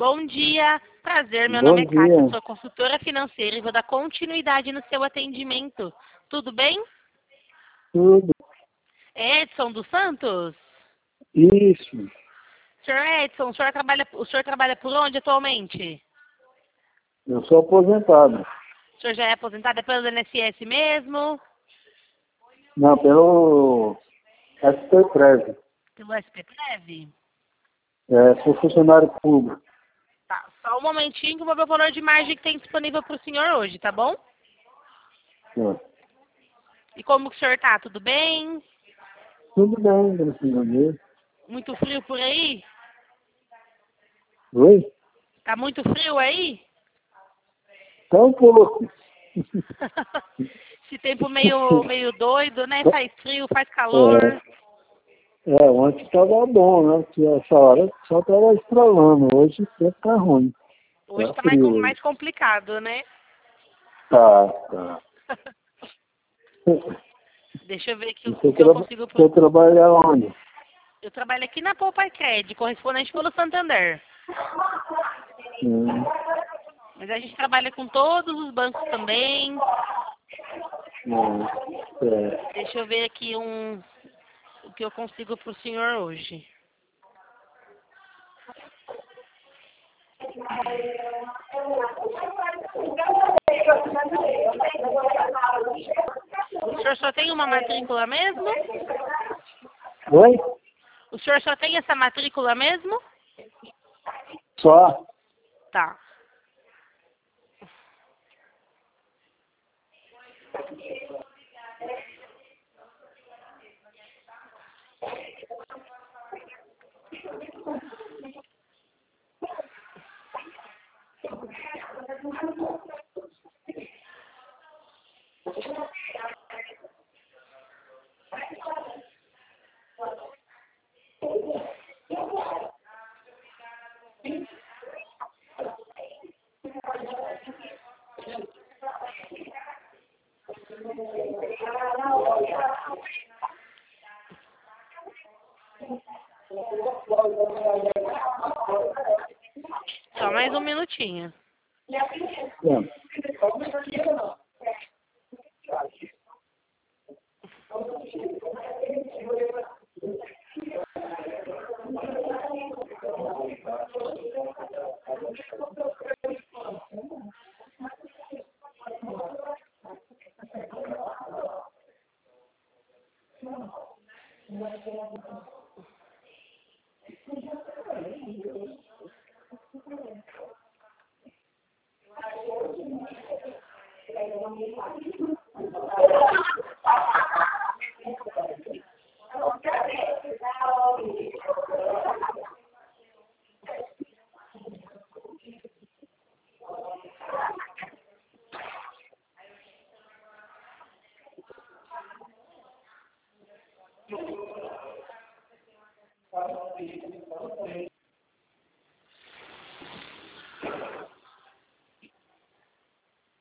Bom dia, prazer, meu Bom nome é Kátia, dia. sou consultora financeira e vou dar continuidade no seu atendimento. Tudo bem? Tudo. É Edson dos Santos? Isso. Senhor Edson, o senhor trabalha por onde atualmente? Eu sou aposentado. O senhor já é aposentado? É pelo INSS mesmo? Não, pelo SPPrev. Pelo SPPrev? Sou funcionário público. Tá, só um momentinho que eu vou ver o valor de margem que tem disponível para o senhor hoje, tá bom? É. E como que o senhor tá? Tudo bem? Tudo bem, graças a Deus. Muito frio por aí? Oi? Tá muito frio aí? Tá um pouco. Esse tempo meio doido, né? Faz frio, faz calor. Ontem estava bom, né? Porque essa hora só estava estralando. Hoje o tempo tá ruim. Hoje Tá tá frio mais hoje. complicado, né? Tá. Deixa eu ver aqui E o que eu consigo. você trabalha onde? Eu trabalho aqui na Poupa Cred, correspondente pelo Santander. Hum, Mas a gente trabalha com todos os bancos também. é. Deixa eu ver aqui o que eu consigo pro senhor hoje. O senhor só tem uma matrícula mesmo? Oi? O senhor só tem essa matrícula mesmo? Só? Tá. Só mais um minutinho. É.